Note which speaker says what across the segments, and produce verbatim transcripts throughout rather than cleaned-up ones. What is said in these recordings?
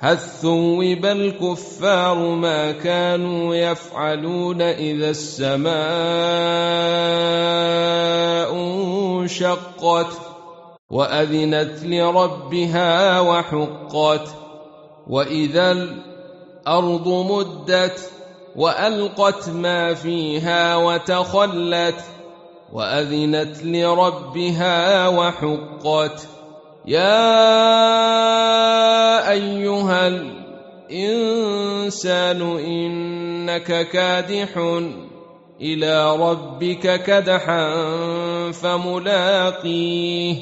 Speaker 1: هل ثوب الكفار ما كانوا يفعلون إذا السماء انشقت وأذنت لربها وحقت وإذا الأرض مدت وألقت ما فيها وتخلت وأذنت لربها وحقت يا أيها الإنسان إنك كادح إلى ربك كدحا فملاقيه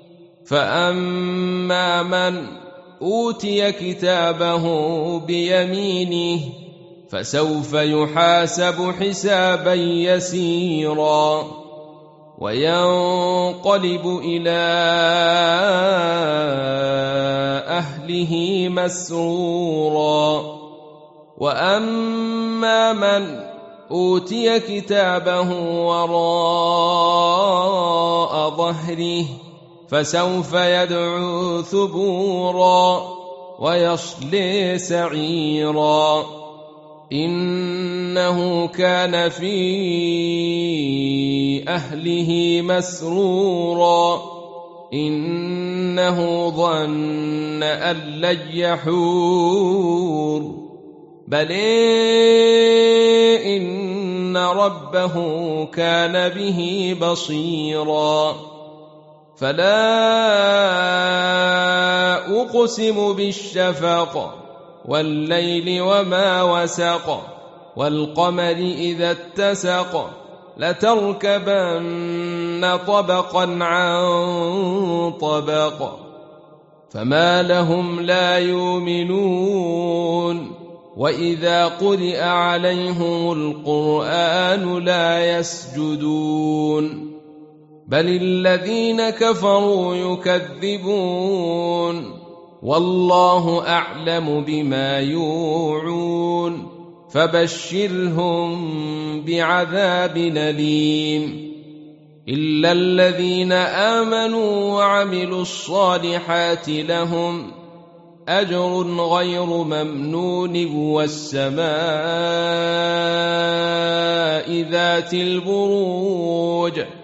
Speaker 1: فأما من أوتي كتابه بيمينه فسوف يحاسب حسابا يسيرا وينقلب إلى أهله مسرورا وأما من أوتي كتابه وراء ظهره فسوف يدعو ثبورا ويصلي سعيرا إنه كان في أهله مسرورا إنه ظن أن لن يحور بل إن ربه كان به بصيرا فلا أقسم بالشفق والليل وما وسق والقمر إذا اتسق لتركبن طبقا عن طبق فما لهم لا يؤمنون وإذا قرئ عليهم القرآن لا يسجدون بل الذين كفروا يكذبون والله أعلم بما يوعون فبشرهم بعذاب أليم إلا الذين آمنوا وعملوا الصالحات لهم أجر غير ممنون والسماء ذات البروج